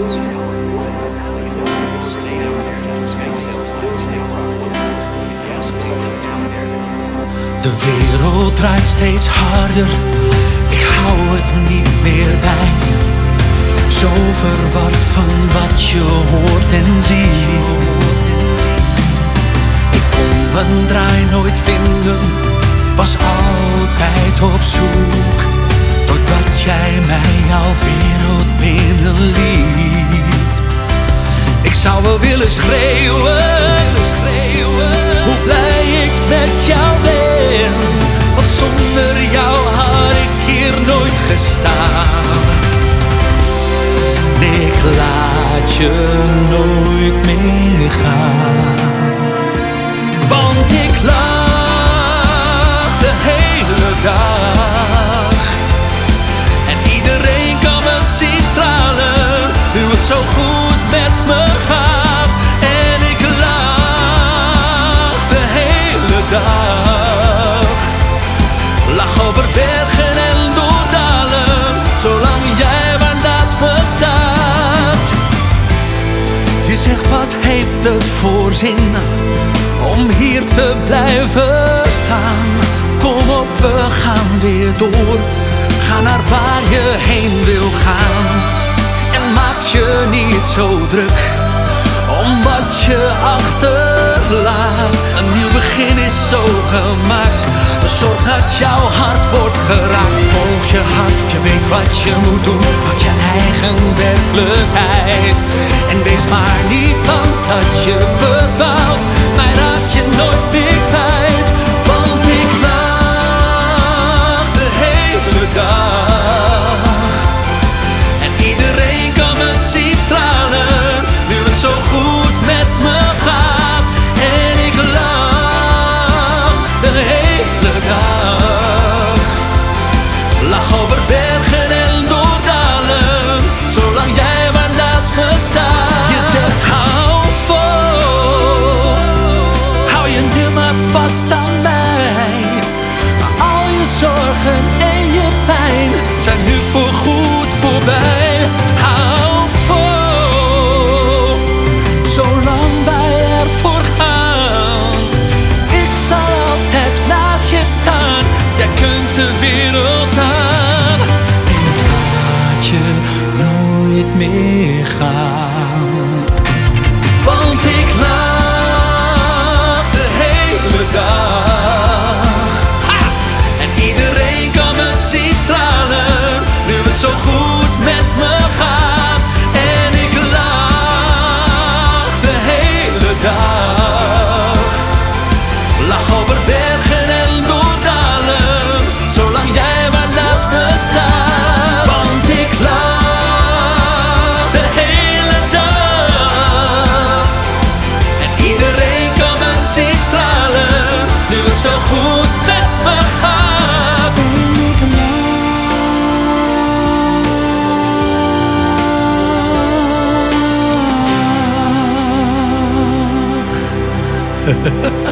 De wereld draait steeds harder, ik hou het niet meer bij. Zo verward van wat je hoort en ziet. Ik kon mijn draai nooit vinden, was altijd op zoek, totdat jij mij jouw wereld binnenliet. Ik zou wel willen schreeuwen, hoe blij ik met jou ben, want zonder jou had ik hier nooit gestaan. Nee, ik laat je nooit meer gaan, want ik lag de hele dag en iedereen kan me zien stralen, hoe het zo goed met me gaat. En ik lag de hele dag, lag over bergen en door dalen, zolang jij maar naast me staat. Je zegt, wat heeft het voor zin om hier te blijven staan? Kom op, we gaan weer door, ga naar waar je heen wil gaan. En maak je niet zo druk om wat je achterlaat. Een nieuw begin is zo gemaakt, zorg dat jouw hart wordt geraakt. Volg je hart, je weet wat je moet doen, pak je eigen werkelijkheid. En wees maar niet bang dat je verdwaalt, mij raak je nooit meer kwijt. Want ik lag de hele dag en iedereen kan me zien stralen, nu het zo goed met me gaat. En ik lag de hele dag, lag over bergen en door dalen, zolang jij maar naast me staat. Je zegt, hou vol, hou je nu maar vast aan mij, maar al je zorgen en je pijn zijn nu voorgoed voorbij. Hou vol, zolang wij ervoor gaan, ik zal altijd naast je staan, jij kunt de wereld aan. Ik laat je nooit meer gaan, want ik lag de hele dag en iedereen kan me zien stralen, nu het zo goed met me gaat. En ik lag de hele dag, lag over bergen en door dalen, zolang jij maar naast me staat. Want ik lag de hele dag en iedereen kan me zien stralen, nu het zo goed met me gaat. En ik lag